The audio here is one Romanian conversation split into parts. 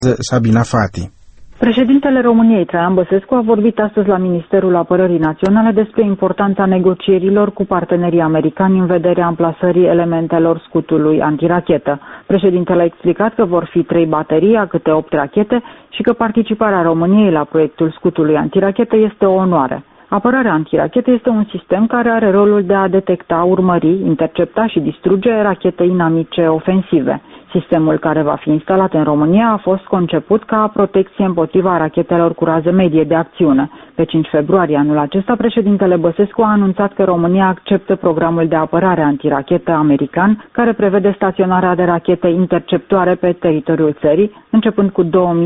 Sabina Fati. Președintele României, Traian Băsescu, a vorbit astăzi la Ministerul Apărării Naționale despre importanța negocierilor cu partenerii americani în vederea amplasării elementelor scutului antirachetă. Președintele a explicat că vor fi 3 baterii, a câte 8 rachete și că participarea României la proiectul scutului antirachetă este o onoare. Apărarea antirachetă este un sistem care are rolul de a detecta, urmări, intercepta și distruge rachete inamice ofensive. Sistemul care va fi instalat în România a fost conceput ca protecție împotriva rachetelor cu rază medie de acțiune. Pe 5 februarie anul acesta, președintele Băsescu a anunțat că România acceptă programul de apărare antirachetă american, care prevede staționarea de rachete interceptoare pe teritoriul țării, începând cu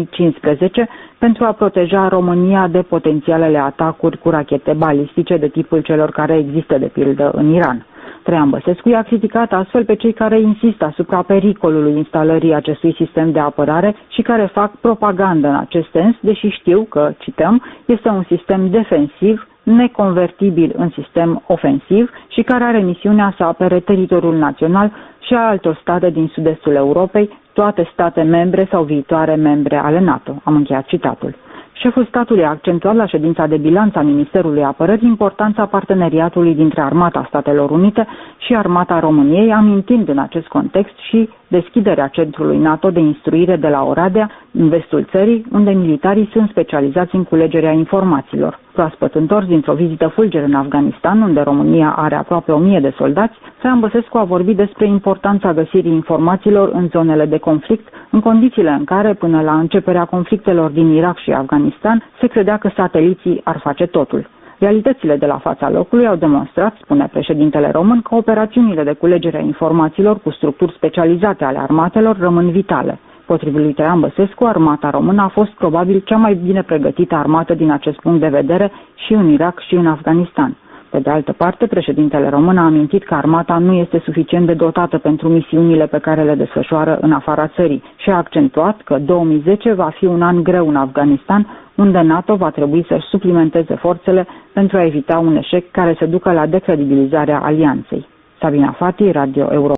2015, pentru a proteja România de potențialele atacuri cu rachete balistice de tipul celor care există, de pildă, în Iran. Traian Băsescu i-a criticat astfel pe cei care insistă asupra pericolului instalării acestui sistem de apărare și care fac propagandă în acest sens, deși știu că, cităm, este un sistem defensiv, neconvertibil în sistem ofensiv și care are misiunea să apere teritoriul național și a altor state din sud-estul Europei, toate state membre sau viitoare membre ale NATO. Am încheiat citatul. Șeful statului a accentuat la ședința de bilanț a Ministerului Apărării importanța parteneriatului dintre Armata Statelor Unite și Armata României, amintind în acest context și deschiderea centrului NATO de instruire de la Oradea, în vestul țării, unde militarii sunt specializați în culegerea informațiilor. Proaspăt întors dintr-o vizită fulgere în Afganistan, unde România are aproape 1000 de soldați, Traian Băsescu a vorbit despre importanța găsirii informațiilor în zonele de conflict, în condițiile în care, până la începerea conflictelor din Irak și Afganistan, se credea că sateliții ar face totul. Realitățile de la fața locului au demonstrat, spune președintele român, că operațiunile de culegere a informațiilor cu structuri specializate ale armatelor rămân vitale. Potrivit lui Traian Băsescu, armata română a fost probabil cea mai bine pregătită armată din acest punct de vedere și în Irak și în Afganistan. Pe de altă parte, președintele român a amintit că armata nu este suficient de dotată pentru misiunile pe care le desfășoară în afara țării și a accentuat că 2010 va fi un an greu în Afganistan, unde NATO va trebui să-și suplimenteze forțele pentru a evita un eșec care să ducă la decredibilizarea alianței. Sabina Fati, Radio Europa.